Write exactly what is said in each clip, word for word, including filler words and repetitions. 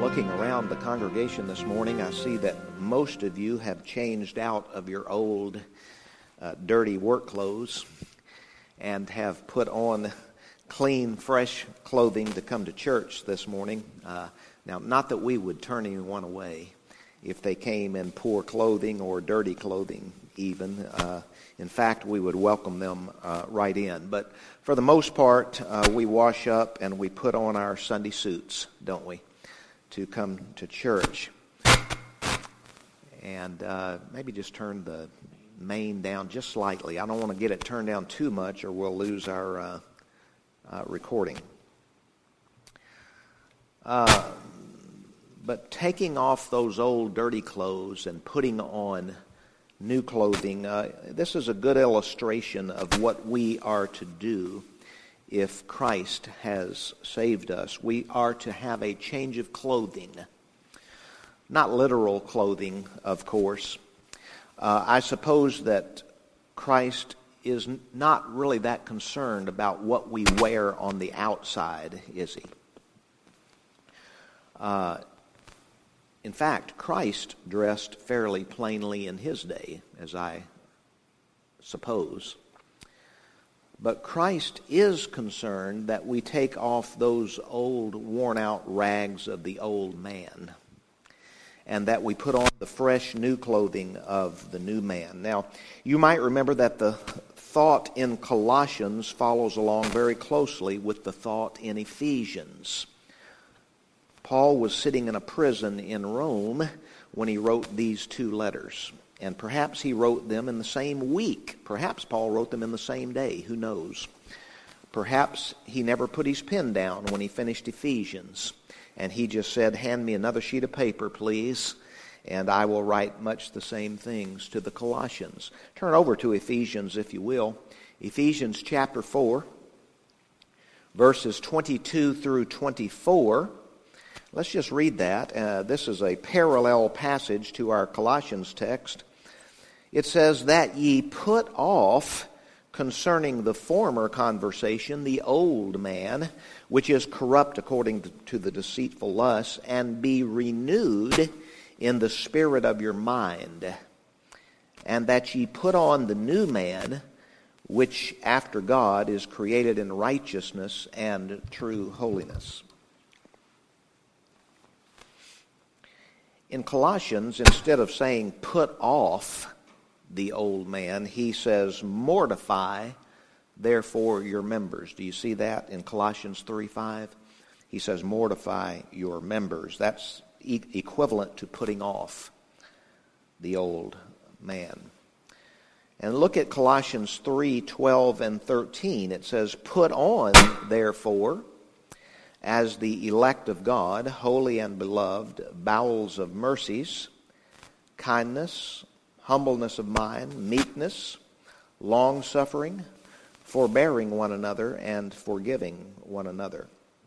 looking around the congregation this morning, I see that most of you have changed out of your old, uh, dirty work clothes and have put on clean, fresh clothing to come to church this morning. Uh, now, not that we would turn anyone away if they came in poor clothing or dirty clothing even. Uh, in fact, we would welcome them uh, right in. But for the most part, uh, we wash up and we put on our Sunday suits, don't we, to come to church. And uh, maybe just turn the main down just slightly. I don't want to get it turned down too much or we'll lose our uh, uh, recording. Uh, but taking off those old dirty clothes and putting on new clothing, uh, this is a good illustration of what we are to do if Christ has saved us. We are to have a change of clothing. Not literal clothing, of course. Uh, I suppose that Christ is not really that concerned about what we wear on the outside, is he? Uh, in fact, Christ dressed fairly plainly in his day, as I suppose. But Christ is concerned that we take off those old, worn-out rags of the old man and that we put on the fresh new clothing of the new man. Now, you might remember that the thought in Colossians follows along very closely with the thought in Ephesians. Paul was sitting in a prison in Rome when he wrote these two letters. And perhaps he wrote them in the same week. Perhaps Paul wrote them in the same day. Who knows? Perhaps he never put his pen down when he finished Ephesians. And he just said, hand me another sheet of paper, please, and I will write much the same things to the Colossians. Turn over to Ephesians, if you will. Ephesians chapter four, verses twenty-two through twenty-four. Let's just read that. Uh, this is a parallel passage to our Colossians text. It says, that ye put off concerning the former conversation the old man, which is corrupt according to the deceitful lusts, and be renewed in the spirit of your mind, and that ye put on the new man, which after God is created in righteousness and true holiness. In Colossians, instead of saying put off the old man, he says mortify therefore your members. Do you see that in Colossians three five? He says mortify your members. That's e- equivalent to putting off the old man. And look at Colossians three twelve and thirteen. It says, put on therefore as the elect of God, holy and beloved, bowels of mercies, kindness, humbleness of mind, meekness, long-suffering, forbearing one another, and forgiving one another.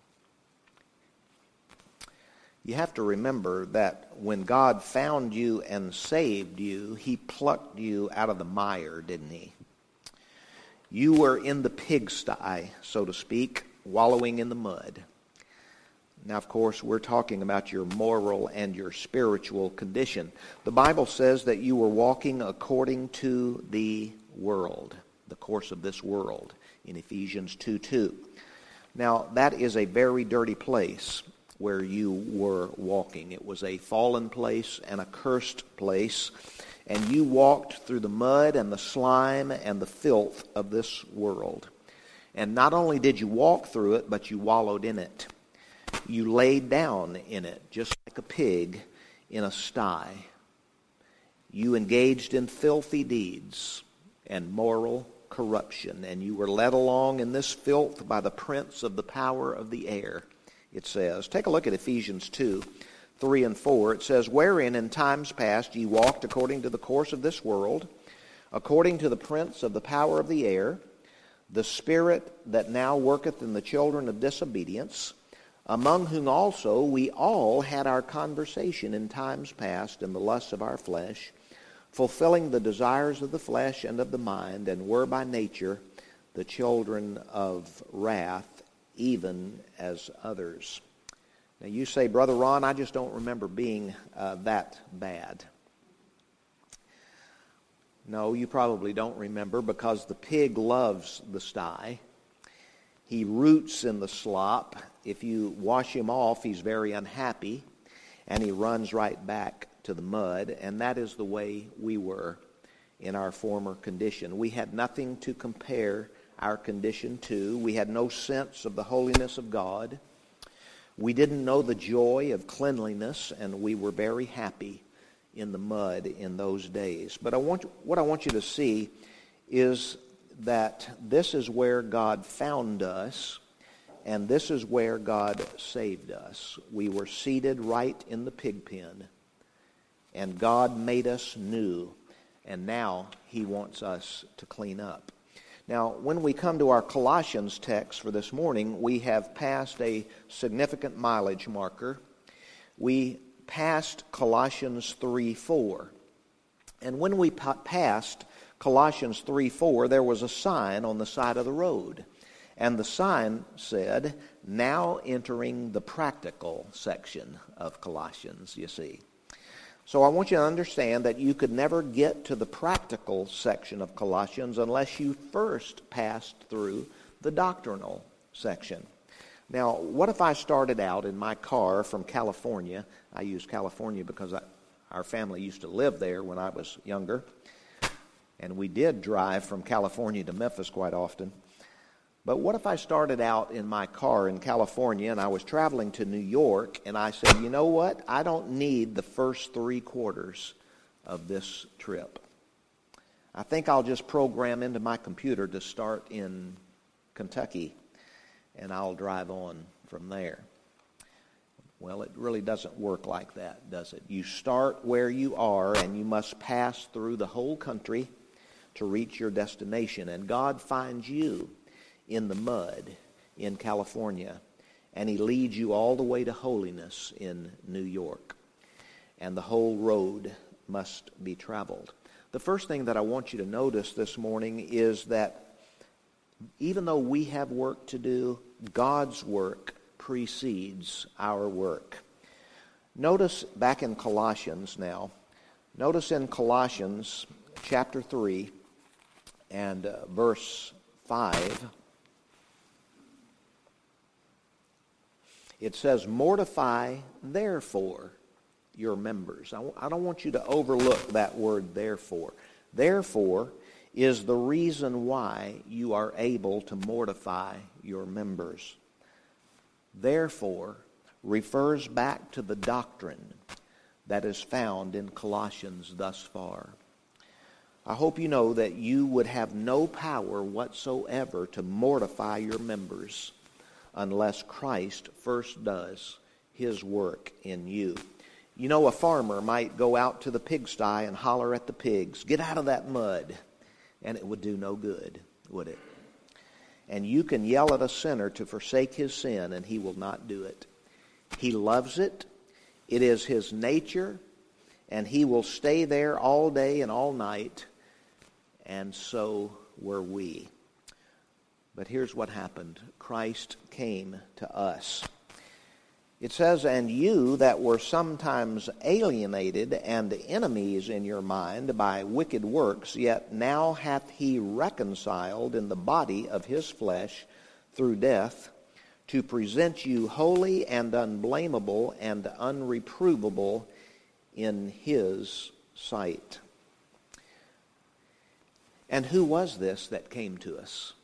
You have to remember that when God found you and saved you, he plucked you out of the mire, didn't he? You were in the pigsty, so to speak, wallowing in the mud. Now, of course, we're talking about your moral and your spiritual condition. The Bible says that you were walking according to the world, the course of this world, in Ephesians two two. Now, that is a very dirty place where you were walking. It was a fallen place and a cursed place, and you walked through the mud and the slime and the filth of this world. And not only did you walk through it, but you wallowed in it. You laid down in it, just like a pig in a sty. You engaged in filthy deeds and moral corruption, and you were led along in this filth by the prince of the power of the air, it says. Take a look at Ephesians two, three and four. It says, wherein in times past ye walked according to the course of this world, according to the prince of the power of the air, the spirit that now worketh in the children of disobedience, among whom also we all had our conversation in times past in the lusts of our flesh, fulfilling the desires of the flesh and of the mind, and were by nature the children of wrath, even as others. Now you say, Brother Ron, I just don't remember being uh, that bad. No, you probably don't remember, because the pig loves the sty. He roots in the slop. If you wash him off, he's very unhappy, and he runs right back to the mud. And that is the way we were in our former condition. We had nothing to compare our condition to. We had no sense of the holiness of God. We didn't know the joy of cleanliness, and we were very happy in the mud in those days. But I want what I want you to see is that this is where God found us, and this is where God saved us. We were seated right in the pig pen, and God made us new, and now he wants us to clean up. Now, when we come to our Colossians text for this morning, we have passed a significant mileage marker. We passed Colossians three four. And when we passed Colossians three four, there was a sign on the side of the road. And the sign said, now entering the practical section of Colossians, you see. So I want you to understand that you could never get to the practical section of Colossians unless you first passed through the doctrinal section. Now, what if I started out in my car from California? I use California because I, our family used to live there when I was younger. And we did drive from California to Memphis quite often. But what if I started out in my car in California and I was traveling to New York and I said, you know what? I don't need the first three quarters of this trip. I think I'll just program into my computer to start in Kentucky, and I'll drive on from there. Well, it really doesn't work like that, does it? You start where you are, and you must pass through the whole country to reach your destination. And God finds you in the mud in California, and he leads you all the way to holiness in New York. And the whole road must be traveled. The first thing that I want you to notice this morning is that even though we have work to do, God's work precedes our work. Notice back in Colossians now. Notice in Colossians chapter three and uh, verse five. It says, mortify therefore your members. I, I don't want you to overlook that word therefore. Therefore is the reason why you are able to mortify your members. Therefore refers back to the doctrine that is found in Colossians thus far. I hope you know that you would have no power whatsoever to mortify your members unless Christ first does his work in you. You know, a farmer might go out to the pigsty and holler at the pigs, get out of that mud, and it would do no good, would it? And you can yell at a sinner to forsake his sin, and he will not do it. He loves it. It is his nature, and he will stay there all day and all night, and so were we. But here's what happened. Christ came to us. It says, and you that were sometimes alienated and enemies in your mind by wicked works, yet now hath he reconciled in the body of his flesh through death, to present you holy and unblameable and unreprovable in his sight. And who was this that came to us?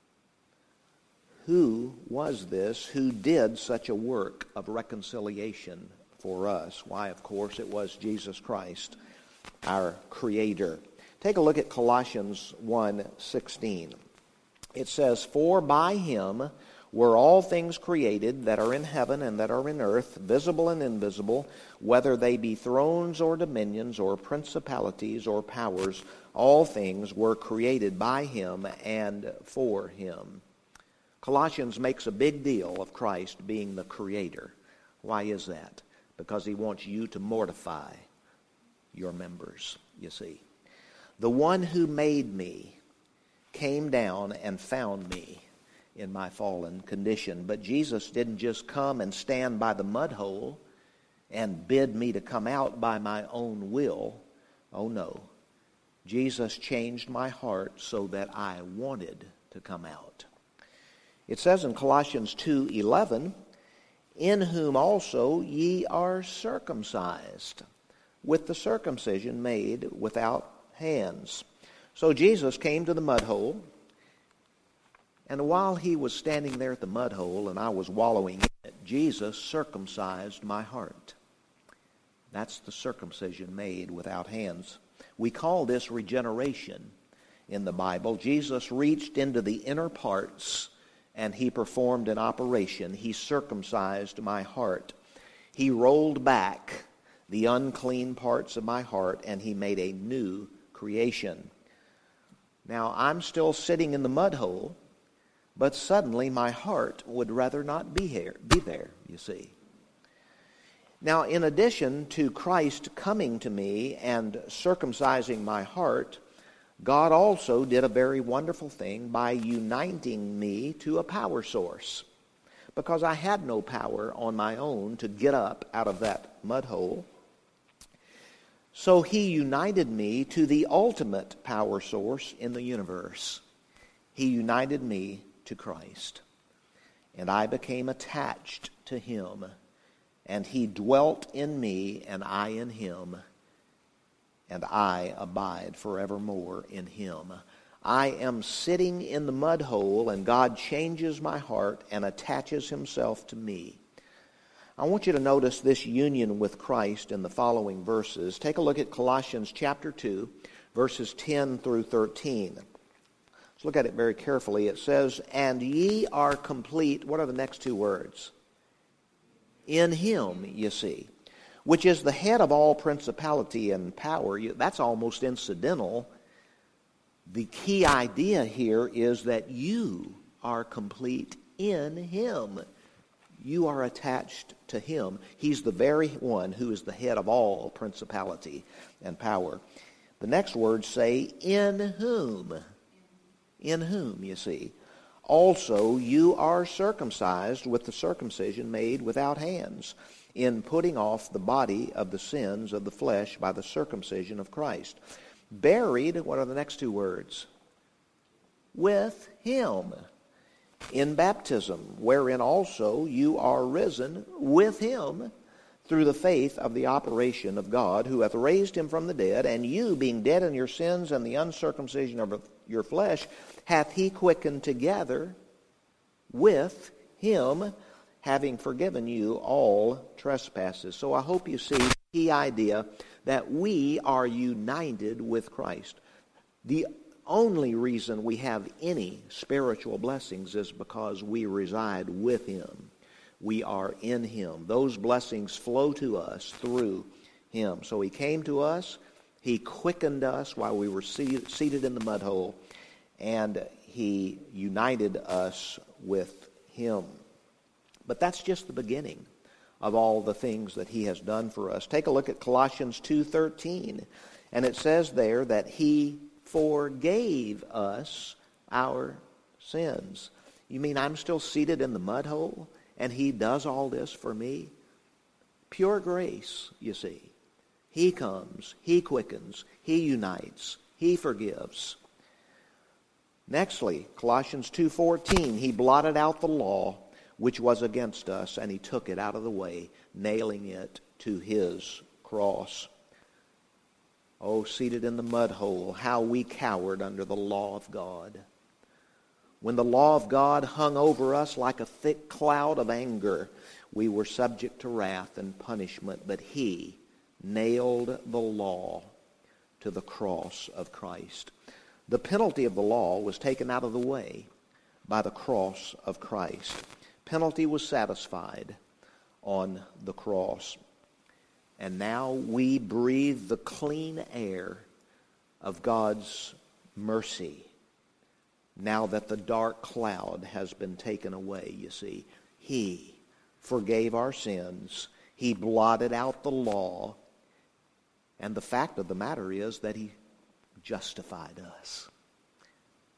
Who was this who did such a work of reconciliation for us? Why, of course, it was Jesus Christ, our Creator. Take a look at Colossians one sixteen. It says, for by him were all things created that are in heaven and that are in earth, visible and invisible, whether they be thrones or dominions or principalities or powers, all things were created by him and for him. Colossians makes a big deal of Christ being the Creator. Why is that? Because he wants you to mortify your members, you see. The one who made me came down and found me in my fallen condition. But Jesus didn't just come and stand by the mud hole and bid me to come out by my own will. Oh no. Jesus changed my heart so that I wanted to come out. It says in Colossians two eleven, in whom also ye are circumcised, with the circumcision made without hands. So Jesus came to the mud hole, and while he was standing there at the mud hole and I was wallowing in it, Jesus circumcised my heart. That's the circumcision made without hands. We call this regeneration in the Bible. Jesus reached into the inner parts and he performed an operation. He circumcised my heart. He rolled back the unclean parts of my heart and he made a new creation. Now, I'm still sitting in the mud hole, but suddenly my heart would rather not be here, be there, you see. Now, in addition to Christ coming to me and circumcising my heart, God also did a very wonderful thing by uniting me to a power source, because I had no power on my own to get up out of that mud hole. So he united me to the ultimate power source in the universe. He united me to Christ, and I became attached to him, and he dwelt in me and I in him, and I abide forevermore in him. I am sitting in the mud hole, and God changes my heart and attaches himself to me. I want you to notice this union with Christ in the following verses. Take a look at Colossians chapter two, verses ten through thirteen. Let's look at it very carefully. It says, and ye are complete. What are the next two words? In him, you see, which is the head of all principality and power. That's almost incidental. The key idea here is that you are complete in him. You are attached to him. He's the very one who is the head of all principality and power. The next words say, in whom. In whom, you see. Also, you are circumcised with the circumcision made without hands, in putting off the body of the sins of the flesh by the circumcision of Christ. Buried, what are the next two words? With him. In baptism, wherein also you are risen with him through the faith of the operation of God, who hath raised him from the dead, and you, being dead in your sins and the uncircumcision of your flesh, hath he quickened together with him, having forgiven you all trespasses. So I hope you see the key idea that we are united with Christ. The only reason we have any spiritual blessings is because we reside with him. We are in him. Those blessings flow to us through him. So he came to us, he quickened us while we were seated in the mud hole, and he united us with him. But that's just the beginning of all the things that he has done for us. Take a look at Colossians two thirteen, and it says there that he forgave us our sins. You mean I'm still seated in the mud hole and he does all this for me? Pure grace, you see. He comes, he quickens, he unites, he forgives. Nextly, Colossians two fourteen, he blotted out the law which was against us, and he took it out of the way, nailing it to his cross. Oh, seated in the mud hole, how we cowered under the law of God. When the law of God hung over us like a thick cloud of anger, we were subject to wrath and punishment, but he nailed the law to the cross of Christ. The penalty of the law was taken out of the way by the cross of Christ. Penalty was satisfied on the cross. And now we breathe the clean air of God's mercy. Now that the dark cloud has been taken away, you see. He forgave our sins. He blotted out the law. And the fact of the matter is that he justified us.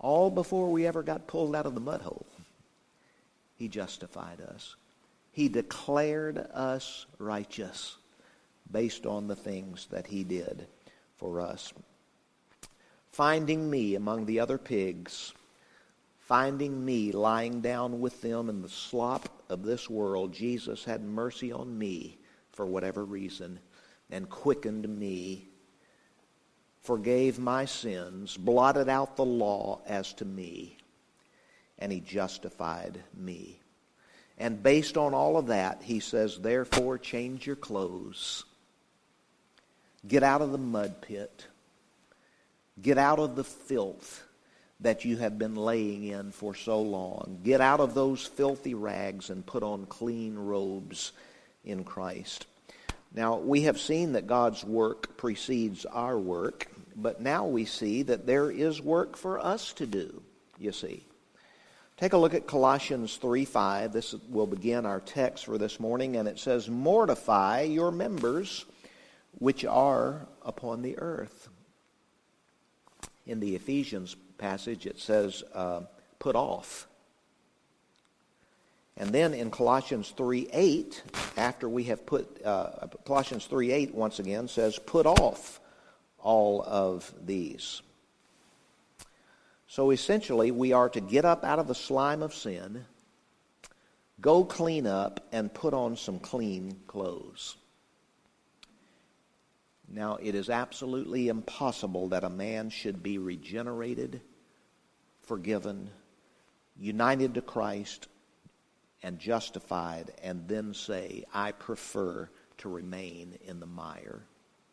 all before we ever got pulled out of the mud hole. He justified us. He declared us righteous based on the things that he did for us. Finding me among the other pigs, finding me lying down with them in the slop of this world, Jesus had mercy on me for whatever reason and quickened me, forgave my sins, blotted out the law as to me, and he justified me. And based on all of that, he says, therefore, change your clothes. Get out of the mud pit. Get out of the filth that you have been laying in for so long. Get out of those filthy rags and put on clean robes in Christ. Now, we have seen that God's work precedes our work, but now we see that there is work for us to do, you see. Take a look at Colossians three five. This will begin our text for this morning, and it says, mortify your members which are upon the earth. In the Ephesians passage, it says, uh, put off. And then in Colossians three eight, after we have put, uh, Colossians three eight once again says, put off all of these. So essentially, we are to get up out of the slime of sin, go clean up, and put on some clean clothes. Now, it is absolutely impossible that a man should be regenerated, forgiven, united to Christ, and justified, and then say, I prefer to remain in the mire.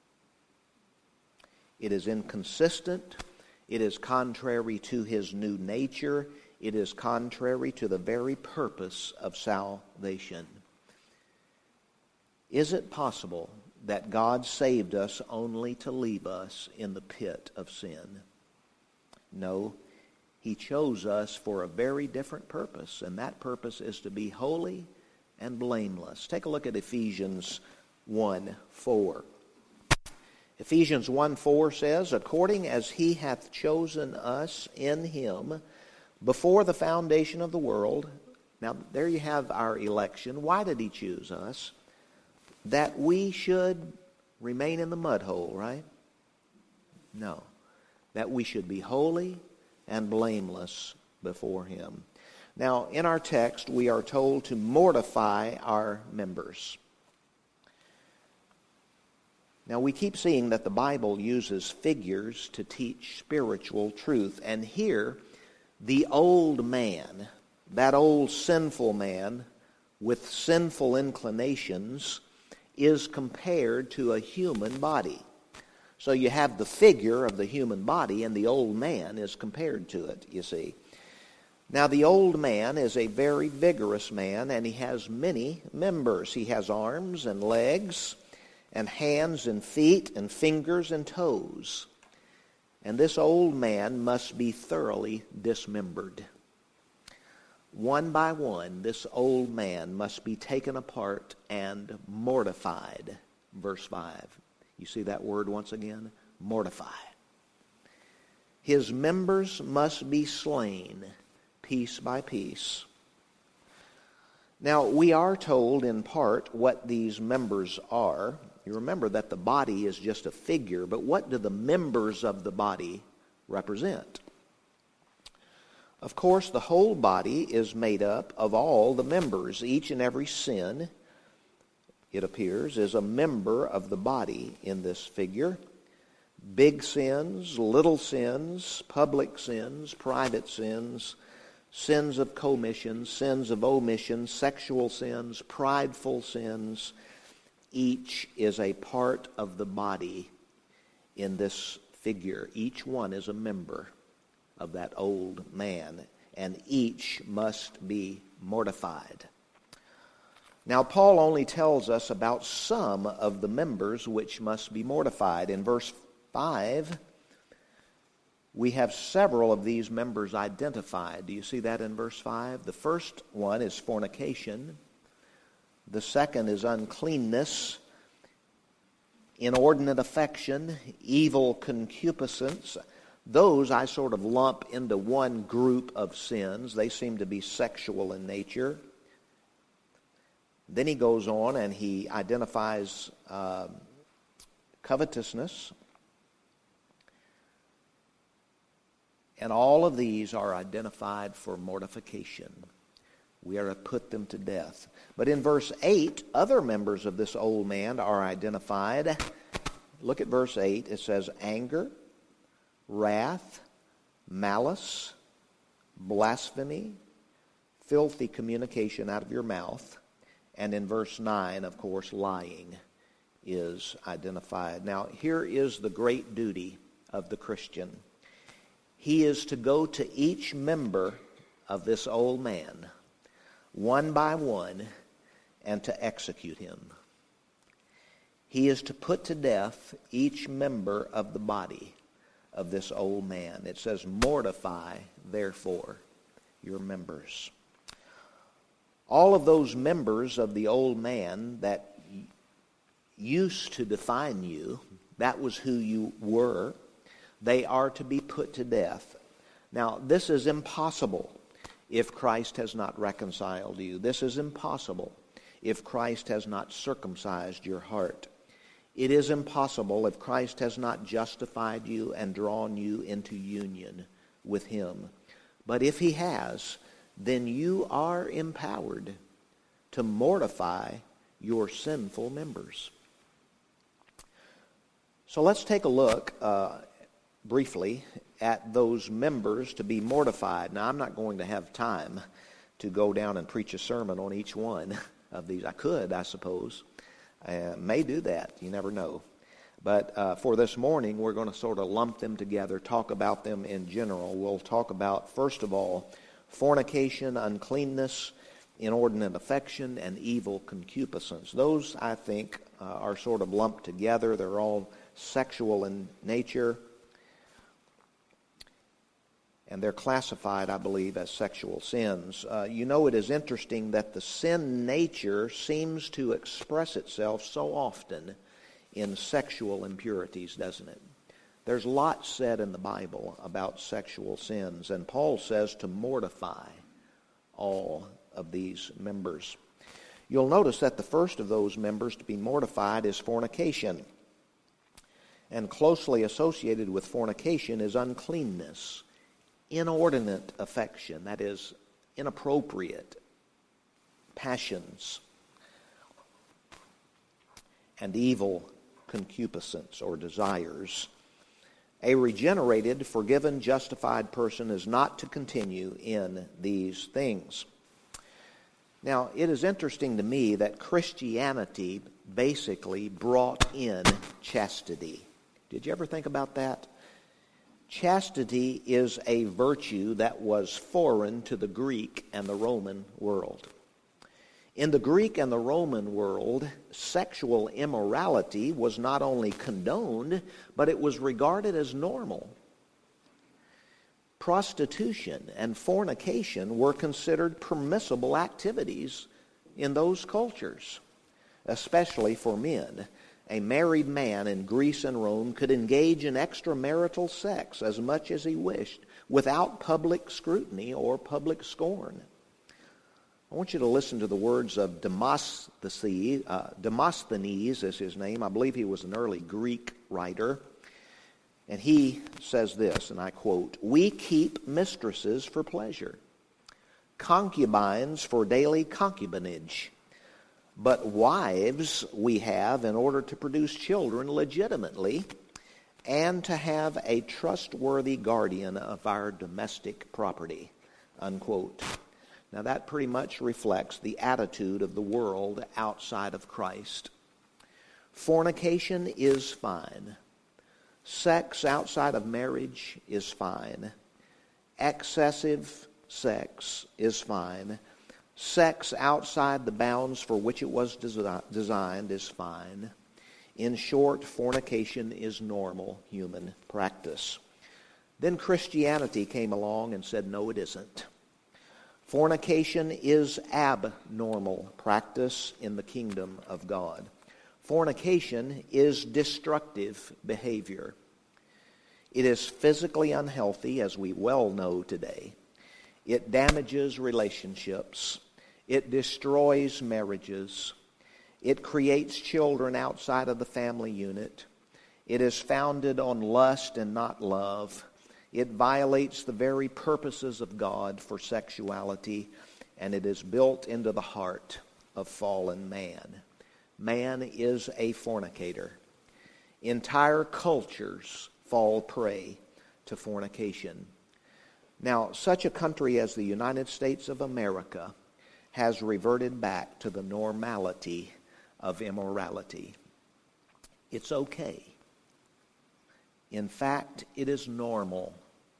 It is inconsistent. It is contrary to his new nature. It is contrary to the very purpose of salvation. Is it possible that God saved us only to leave us in the pit of sin? No, he chose us for a very different purpose, and that purpose is to be holy and blameless. Take a look at Ephesians one four. Ephesians one four says, according as he hath chosen us in him before the foundation of the world. Now, there you have our election. Why did he choose us? That we should remain in the mud hole, right? No. That we should be holy and blameless before him. Now, in our text, we are told to mortify our members. Now, we keep seeing that the Bible uses figures to teach spiritual truth. And here, the old man, that old sinful man with sinful inclinations, is compared to a human body. So you have the figure of the human body, and the old man is compared to it, you see. Now, the old man is a very vigorous man, and he has many members. He has arms and legs, and hands and feet and fingers and toes. And this old man must be thoroughly dismembered. One by one, this old man must be taken apart and mortified. Verse five. You see that word once again? Mortify. His members must be slain piece by piece. Now, we are told in part what these members are. You remember that the body is just a figure, but what do the members of the body represent? Of course, the whole body is made up of all the members. Each and every sin, it appears, is a member of the body in this figure. Big sins, little sins, public sins, private sins, sins of commission, sins of omission, sexual sins, prideful sins. Each is a part of the body in this figure. Each one is a member of that old man, and each must be mortified. Now, Paul only tells us about some of the members which must be mortified. In verse five, we have several of these members identified. Do you see that in verse five? The first one is fornication. The second is uncleanness, inordinate affection, evil concupiscence. Those I sort of lump into one group of sins. They seem to be sexual in nature. Then he goes on and he identifies uh, covetousness. And all of these are identified for mortification. We are to put them to death. But in verse eight, other members of this old man are identified. Look at verse eight. It says anger, wrath, malice, blasphemy, filthy communication out of your mouth. And in verse nine, of course, lying is identified. Now, here is the great duty of the Christian. He is to go to each member of this old man, one by one, and to execute him. He is to put to death each member of the body of this old man. It says, mortify, therefore, your members. All of those members of the old man that used to define you, that was who you were, they are to be put to death. Now, this is impossible if Christ has not reconciled you. This is impossible if Christ has not circumcised your heart. It is impossible if Christ has not justified you and drawn you into union with him. But if he has, then you are empowered to mortify your sinful members. So let's take a look uh, briefly at those members to be mortified. Now, I'm not going to have time to go down and preach a sermon on each one of these. I could, I suppose. I may do that. You never know. But uh, for this morning, we're going to sort of lump them together, talk about them in general. We'll talk about, first of all, fornication, uncleanness, inordinate affection, and evil concupiscence. Those, I think, uh, are sort of lumped together. They're all sexual in nature. And they're classified, I believe, as sexual sins. Uh, you know, it is interesting that the sin nature seems to express itself so often in sexual impurities, doesn't it? There's lots said in the Bible about sexual sins, and Paul says to mortify all of these members. You'll notice that the first of those members to be mortified is fornication. And closely associated with fornication is uncleanness, inordinate affection, that is, inappropriate passions, and evil concupiscence or desires. A regenerated, forgiven, justified person is not to continue in these things. Now, it is interesting to me that Christianity basically brought in chastity. Did you ever think about that? Chastity is a virtue that was foreign to the Greek and the Roman world. In the Greek and the Roman world, sexual immorality was not only condoned, but it was regarded as normal. Prostitution and fornication were considered permissible activities in those cultures, especially for men. A married man in Greece and Rome could engage in extramarital sex as much as he wished without public scrutiny or public scorn. I want you to listen to the words of Demosthenes. Uh, Demosthenes is his name. I believe he was an early Greek writer. And he says this, and I quote, "We keep mistresses for pleasure, concubines for daily concubinage. But wives we have in order to produce children legitimately and to have a trustworthy guardian of our domestic property," unquote. Now that pretty much reflects the attitude of the world outside of Christ. Fornication is fine. Sex outside of marriage is fine. Excessive sex is fine. Sex outside the bounds for which it was desi- designed is fine. In short, fornication is normal human practice. Then Christianity came along and said, no, it isn't. Fornication is abnormal practice in the kingdom of God. Fornication is destructive behavior. It is physically unhealthy, as we well know today. It damages relationships. It destroys marriages. It creates children outside of the family unit. It is founded on lust and not love. It violates the very purposes of God for sexuality, and it is built into the heart of fallen man. Man is a fornicator. Entire cultures fall prey to fornication. Now, such a country as the United States of America has reverted back to the normality of immorality. It's okay. In fact, it is normal.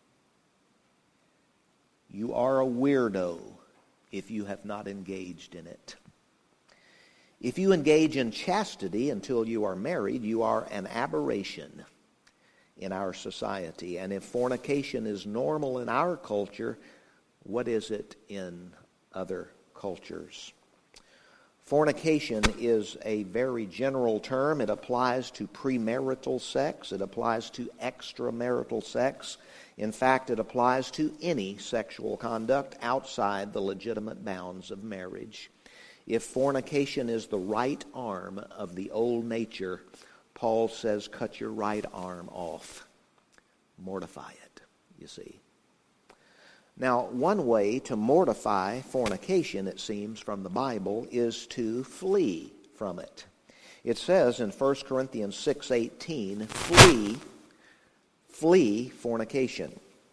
You are a weirdo if you have not engaged in it. If you engage in chastity until you are married, you are an aberration in our society. And if fornication is normal in our culture, what is it in other cultures? Fornication is a very general term. It applies to premarital sex. It applies to extramarital sex. In fact, it applies to any sexual conduct outside the legitimate bounds of marriage. If fornication is the right arm of the old nature, Paul says, cut your right arm off. Mortify it, you see. Now, one way to mortify fornication, it seems, from the Bible is to flee from it. It says in First Corinthians six eighteen, flee, flee fornication.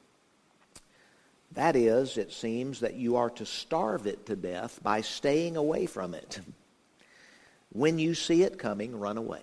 That is, it seems, that you are to starve it to death by staying away from it. When you see it coming, run away.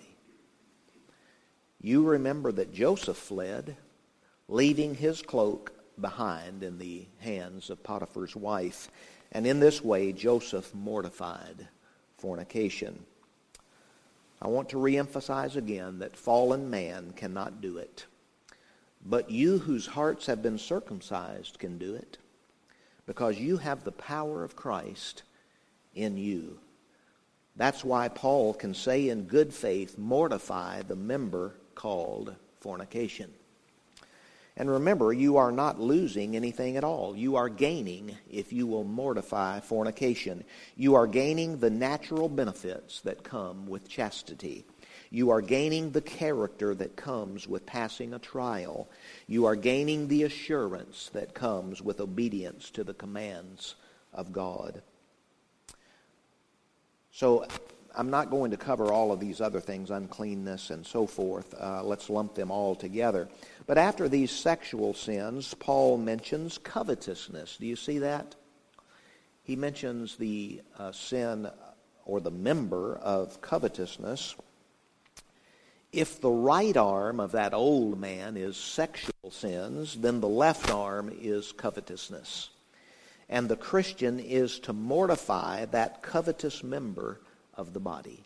You remember that Joseph fled, leaving his cloak behind in the hands of Potiphar's wife. And in this way, Joseph mortified fornication. I want to reemphasize again that fallen man cannot do it. But you whose hearts have been circumcised can do it, because you have the power of Christ in you. That's why Paul can say in good faith, mortify the member called fornication. And remember, you are not losing anything at all. You are gaining if you will mortify fornication. You are gaining the natural benefits that come with chastity. You are gaining the character that comes with passing a trial. You are gaining the assurance that comes with obedience to the commands of God. So I'm not going to cover all of these other things, uncleanness and so forth. Uh, let's lump them all together. But after these sexual sins, Paul mentions covetousness. Do you see that? He mentions the uh, sin or the member of covetousness. If the right arm of that old man is sexual sins, then the left arm is covetousness. And the Christian is to mortify that covetous member of the body.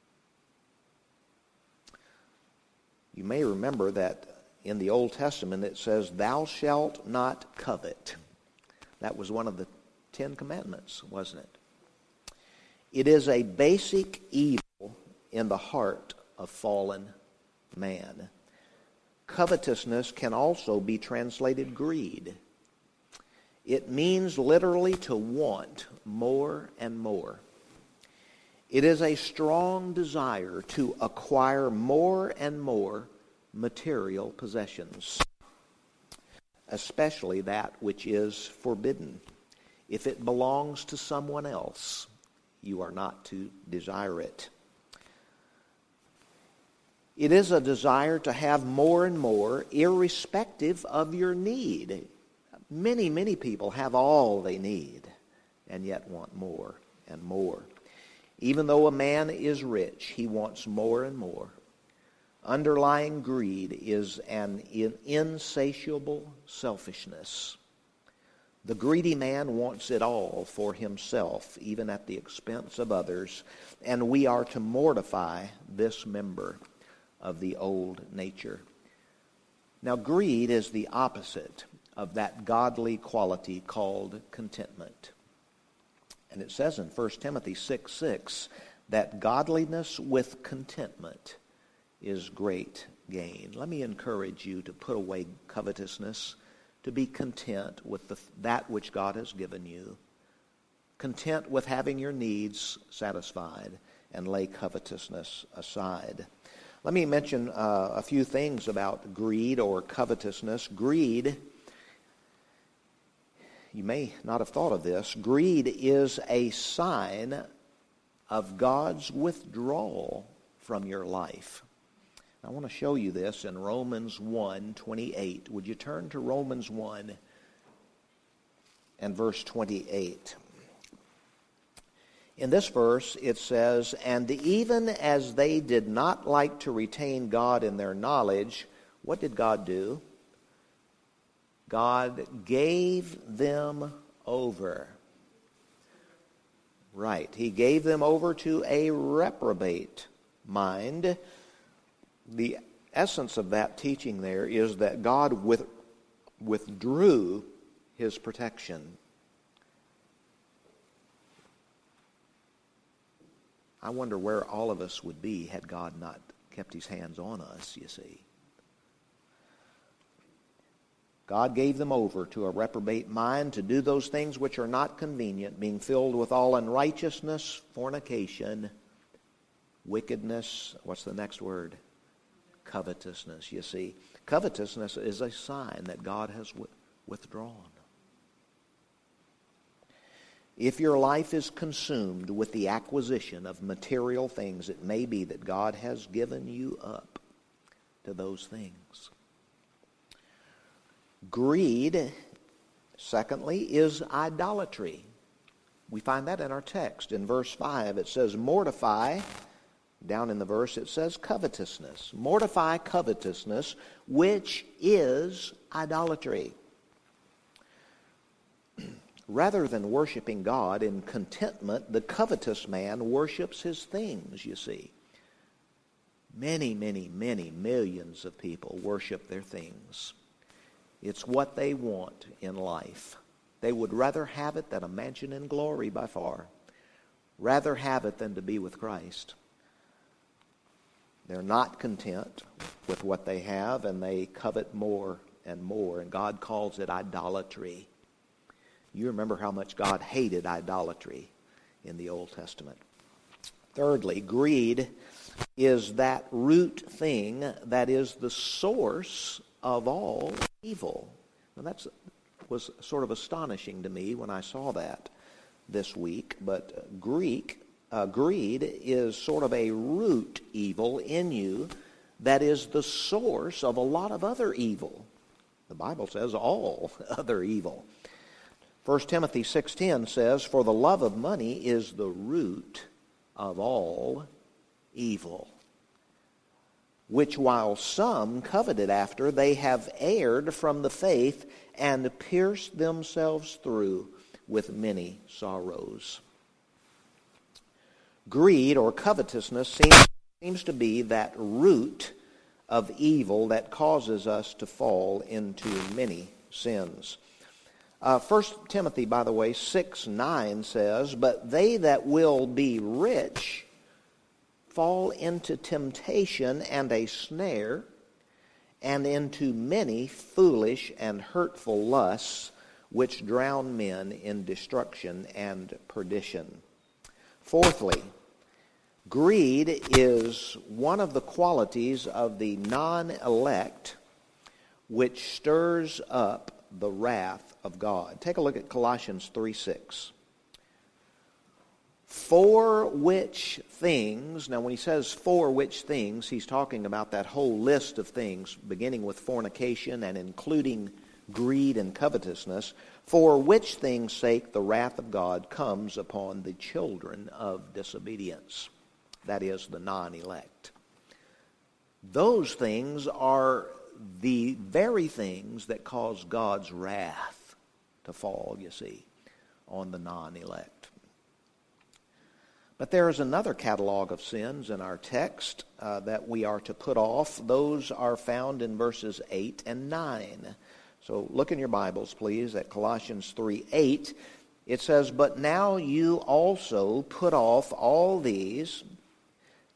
You may remember that in the Old Testament it says, thou shalt not covet. That was one of the Ten Commandments, wasn't it? It is a basic evil in the heart of fallen man. Covetousness can also be translated greed. It means literally to want more and more. It is a strong desire to acquire more and more material possessions, especially that which is forbidden. If it belongs to someone else, you are not to desire it. It is a desire to have more and more, irrespective of your need. Many, many people have all they need and yet want more and more. Even though a man is rich, he wants more and more. Underlying greed is an insatiable selfishness. The greedy man wants it all for himself, even at the expense of others, and we are to mortify this member of the old nature. Now, greed is the opposite of that godly quality called contentment. And it says in First Timothy six six that godliness with contentment is great gain. Let me encourage you to put away covetousness, to be content with the, that which God has given you, content with having your needs satisfied, and lay covetousness aside. Let me mention uh, a few things about greed or covetousness. Greed, you may not have thought of this, greed is a sign of God's withdrawal from your life. I want to show you this in Romans one twenty-eight. Would you turn to Romans one and verse twenty-eight? In this verse it says, "And even as they did not like to retain God in their knowledge," what did God do? God gave them over. Right. He gave them over to a reprobate mind. The essence of that teaching there is that God with, withdrew his protection. I wonder where all of us would be had God not kept his hands on us, you see. God gave them over to a reprobate mind to do those things which are not convenient, being filled with all unrighteousness, fornication, wickedness. What's the next word? Covetousness, you see. Covetousness is a sign that God has w- withdrawn. If your life is consumed with the acquisition of material things, it may be that God has given you up to those things. Greed, secondly, is idolatry. We find that in our text. In verse five, it says, "Mortify," down in the verse it says covetousness. "Mortify covetousness, which is idolatry." Rather than worshiping God in contentment, the covetous man worships his things, you see. Many, many, many millions of people worship their things. It's what they want in life. They would rather have it than a mansion in glory by far. Rather have it than to be with Christ. They're not content with what they have, and they covet more and more. And God calls it idolatry. You remember how much God hated idolatry in the Old Testament. Thirdly, greed is that root thing that is the source of all evil. Now that was sort of astonishing to me when I saw that this week. But Greek, uh, greed is sort of a root evil in you that is the source of a lot of other evil. The Bible says all other evil. First Timothy six ten says, "For the love of money is the root of all evil, which while some coveted after, they have erred from the faith and pierced themselves through with many sorrows." Greed or covetousness seems, seems to be that root of evil that causes us to fall into many sins. Uh, First Timothy, by the way, six nine says, "But they that will be rich fall into temptation and a snare, and into many foolish and hurtful lusts, which drown men in destruction and perdition." Fourthly, greed is one of the qualities of the non-elect which stirs up the wrath of God. Take a look at Colossians three six. "For which things," now when he says "for which things," he's talking about that whole list of things, beginning with fornication and including greed and covetousness. "For which things' sake the wrath of God comes upon the children of disobedience," that is, the non-elect. Those things are the very things that cause God's wrath to fall, you see, on the non-elect. But there is another catalog of sins in our text uh, that we are to put off. Those are found in verses eight and nine. So look in your Bibles, please, at Colossians three eight. It says, "But now you also put off all these,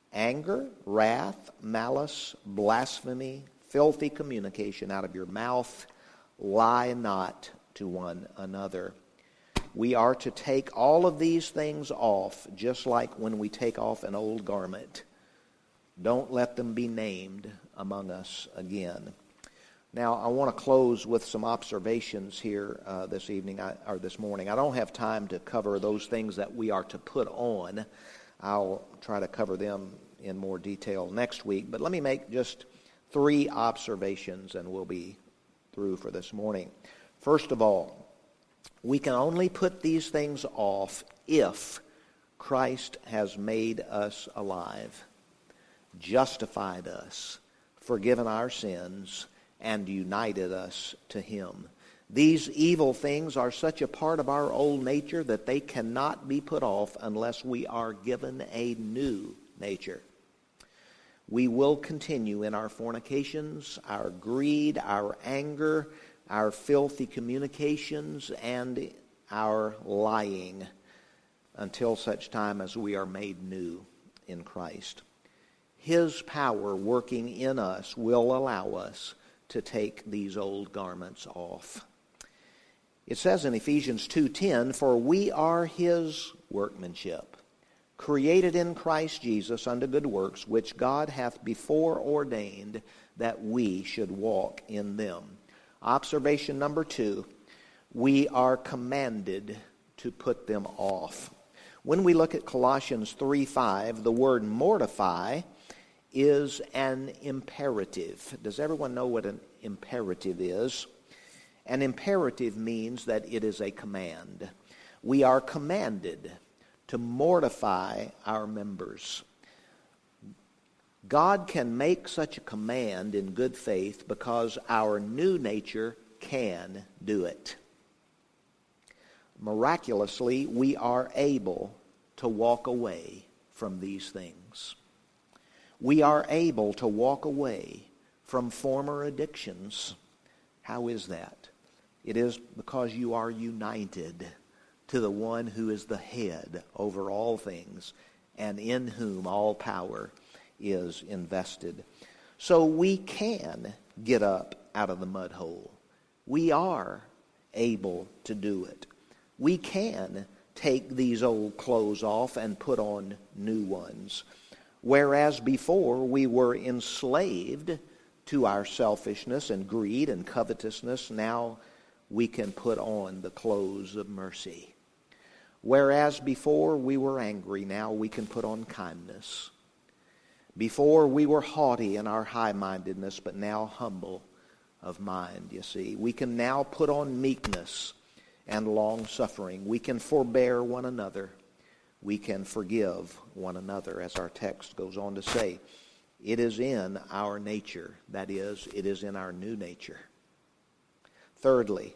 anger, wrath, malice, blasphemy, filthy communication out of your mouth. Lie not to one another. We are to take all of these things off, just like when we take off an old garment. Don't let them be named among us again. Now, I want to close with some observations here uh, this evening, I, or this morning. I don't have time to cover those things that we are to put on. I'll try to cover them in more detail next week. But let me make just three observations, and we'll be through for this morning. First of all, we can only put these things off if Christ has made us alive, justified us, forgiven our sins, and united us to Him. These evil things are such a part of our old nature that they cannot be put off unless we are given a new nature. We will continue in our fornications, our greed, our anger, our filthy communications, and our lying until such time as we are made new in Christ. His power working in us will allow us to take these old garments off. It says in Ephesians two ten, "For we are His workmanship, created in Christ Jesus unto good works, which God hath before ordained that we should walk in them." Observation number two, we are commanded to put them off. When we look at Colossians three five, the word mortify is an imperative. Does everyone know what an imperative is? An imperative means that it is a command. We are commanded to mortify our members. God can make such a command in good faith because our new nature can do it. Miraculously, we are able to walk away from these things. We are able to walk away from former addictions. How is that? It is because you are united to the one who is the head over all things and in whom all power is invested. So we can get up out of the mud hole. We are able to do it. We can take these old clothes off and put on new ones. Whereas before we were enslaved to our selfishness and greed and covetousness, now we can put on the clothes of mercy. Whereas before we were angry, now we can put on kindness. Before we were haughty in our high-mindedness, but now humble of mind, you see. We can now put on meekness and long-suffering. We can forbear one another. We can forgive one another, as our text goes on to say. It is in our nature. That is, it is in our new nature. Thirdly,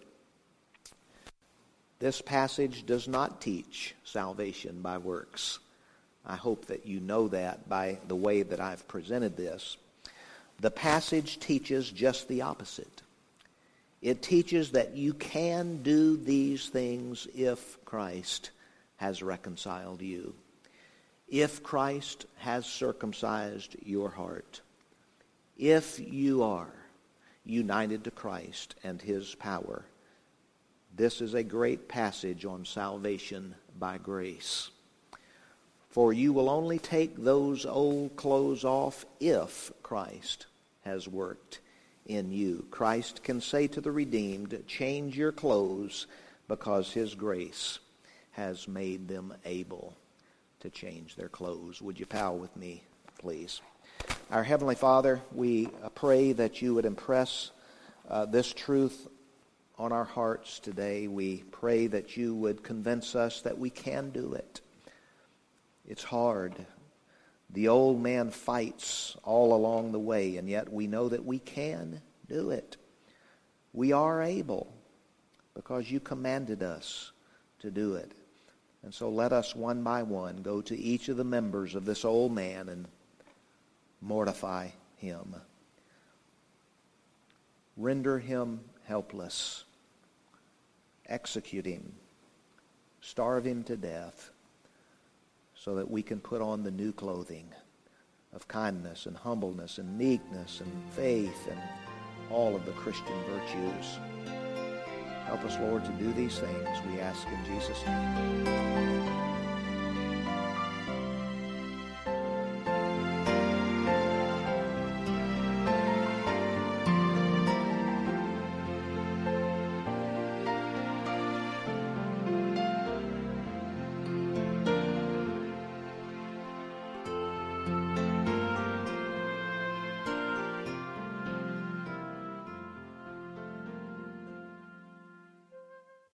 this passage does not teach salvation by works. I hope that you know that by the way that I've presented this. The passage teaches just the opposite. It teaches that you can do these things if Christ has reconciled you, if Christ has circumcised your heart, if you are united to Christ and His power. This is a great passage on salvation by grace. For you will only take those old clothes off if Christ has worked in you. Christ can say to the redeemed, change your clothes because His grace has made them able to change their clothes. Would you bow with me, please? Our Heavenly Father, we pray that you would impress uh, this truth on our hearts today. We pray that you would convince us that we can do it. It's hard. The old man fights all along the way, and yet we know that we can do it. We are able because you commanded us to do it. And so let us one by one go to each of the members of this old man and mortify him. Render him helpless. Execute him. Starve him to death so that we can put on the new clothing, of kindness and humbleness and meekness and faith and all of the Christian virtues. Help us, Lord, to do these things, we ask in Jesus' name.